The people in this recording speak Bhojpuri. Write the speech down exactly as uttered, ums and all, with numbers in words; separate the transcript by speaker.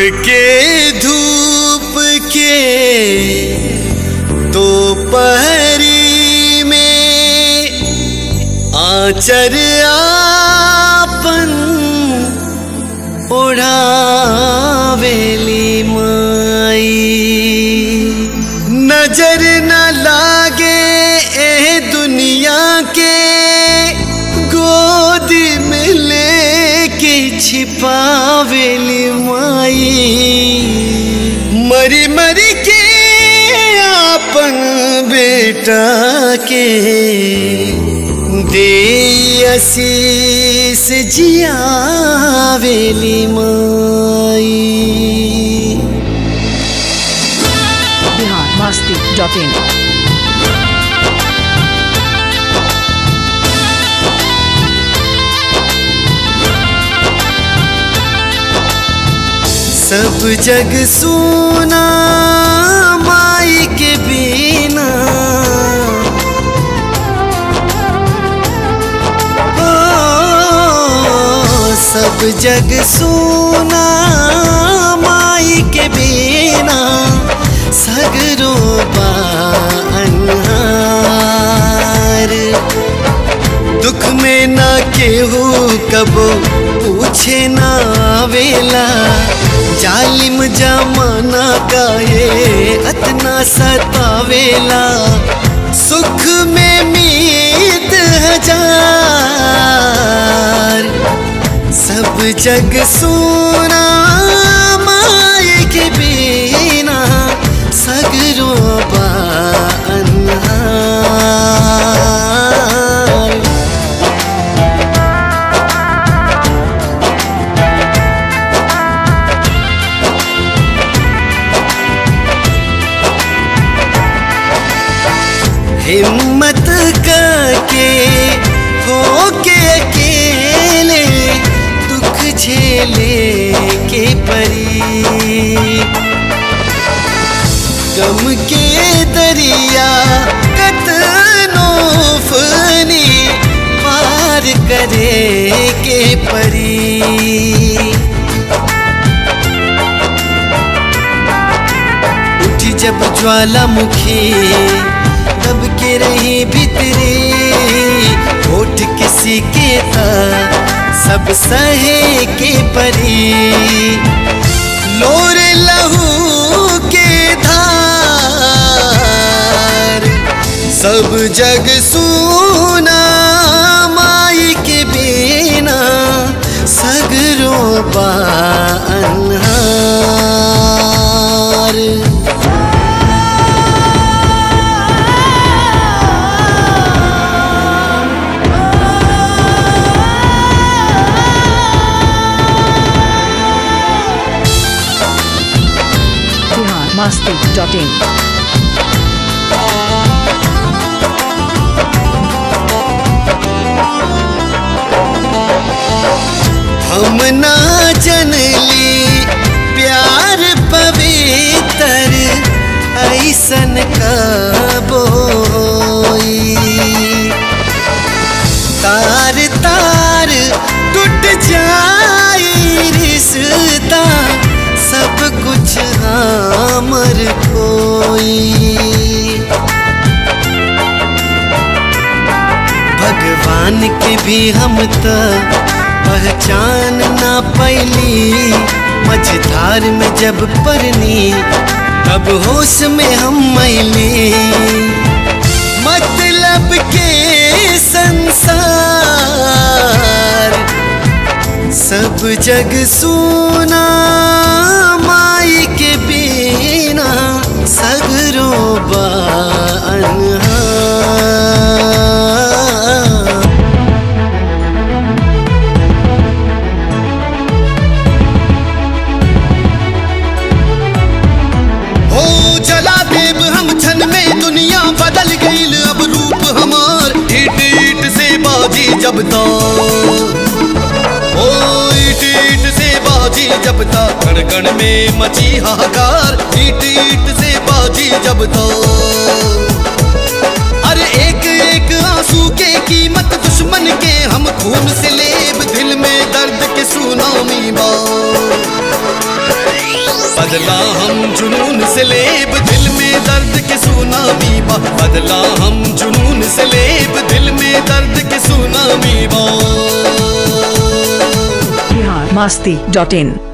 Speaker 1: के धूप के दोपहरी में आंचर आपन ओढ़ावेली माई। नजर न लागे ए दुनिया के गोद में लेके छिपावेली माई। मरी मरी के आपन बेटा के दे आशीष जियावेली माई।
Speaker 2: बिहार मस्ती डॉट इन।
Speaker 1: सब जग सुना माई के बिना, ओ सब जग सुना माई के बिना। सगरो बा अन्हार, दुख में ना केहू कबो पूछे ना आवेला। जालिम जमाना काहे अतना सतावेला। सुख में मीत हजार, सब जग सुना माई के बिना। सगरो बा अन्हार। हिम्मत करके होके अकेले दुख झेले के परी। गम के दरिया कतनो फनी पार करे के परी। उठी जब ज्वालामुखी तब के रही भीतरी। होठ किसी के था सब सहे के परी। लोर लहू के धार, सब जग सुना माई के बिना। सगरो बा अन्हार।
Speaker 2: Masti dot in.
Speaker 1: हम ना जनली प्यार पवित्र ऐसन कबो होई। तार तार टूट जाई रिश्ता, सब कुछ हमर कोई। भगवान के भी हम तो पहचान ना पैली। मझधार में जब परनी तब होश में हम मैली। मतलब के संसार, सब जग सुना माई के बिना। सगरो बा अन्हार। हो जला देव हम छन में, दुनिया बदल गईल अब रूप हमार। ईट ईट से बाजी जब तो, ओ ईट ईट से बाजी जब तक कण कण में मची हाहाकार। ईट ईट से बाजी जब तो, अरे एक एक आंसू के कीमत दुश्मन के हम खून से लेब। दिल में दर्द के सुनामी बा। बदला हम जुनून से लेब दिल में दर्द के सुनामी बा, बदला हम जुनून से लेब दिल में दर्द के सुनामी बा।
Speaker 2: बिहार मस्ती डॉट इन।